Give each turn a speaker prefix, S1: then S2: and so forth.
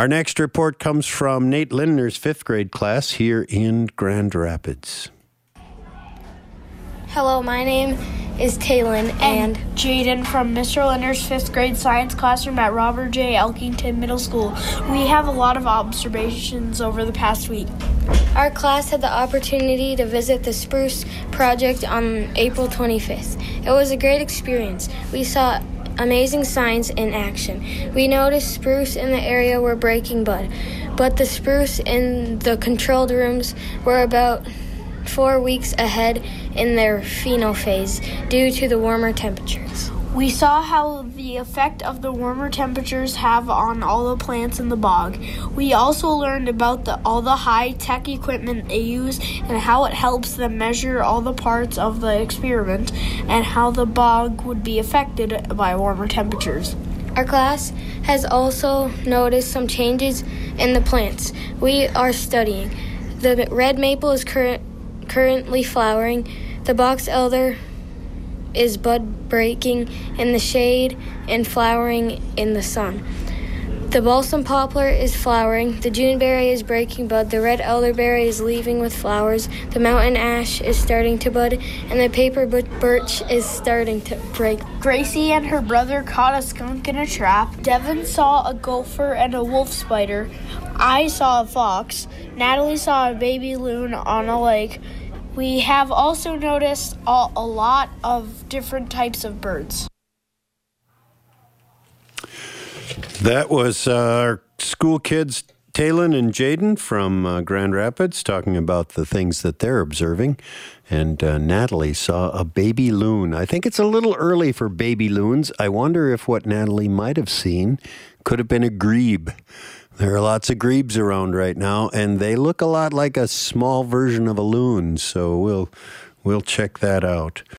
S1: Our next report comes from Nate Lindner's fifth grade class here in Grand Rapids.
S2: Hello, my name is Taylin and
S3: Jaden from Mr. Lindner's fifth grade science classroom at Robert J. Elkington Middle School. We have a lot of observations over the past week.
S2: Our class had the opportunity to visit the Spruce Project on April 25th. It was a great experience. We saw amazing science in action. We noticed spruce in the area were breaking bud, but the spruce in the controlled rooms were about 4 weeks ahead in their phenol phase due to the warmer temperatures.
S3: We saw how the effect of the warmer temperatures have on all the plants in the bog. We also learned about all the high-tech equipment they use and how it helps them measure all the parts of the experiment and how the bog would be affected by warmer temperatures.
S2: Our class has also noticed some changes in the plants we are studying. The red maple is currently flowering. The box elder is bud breaking in the shade and flowering in the sun. The balsam poplar is flowering. The juneberry is breaking bud. The red elderberry is leaving with flowers. The mountain ash is starting to bud, and the paper birch is starting to break.
S3: Gracie and her brother caught a skunk in a trap. Devin saw a gopher and a wolf spider. I saw a fox. Natalie saw a baby loon on a lake. We have also noticed a lot of different types of birds.
S1: That was our school kids, Taylin and Jaden from Grand Rapids, talking about the things that they're observing. And Natalie saw a baby loon. I think it's a little early for baby loons. I wonder if what Natalie might have seen could have been a grebe. There are lots of grebes around right now, and they look a lot like a small version of a loon. So we'll check that out.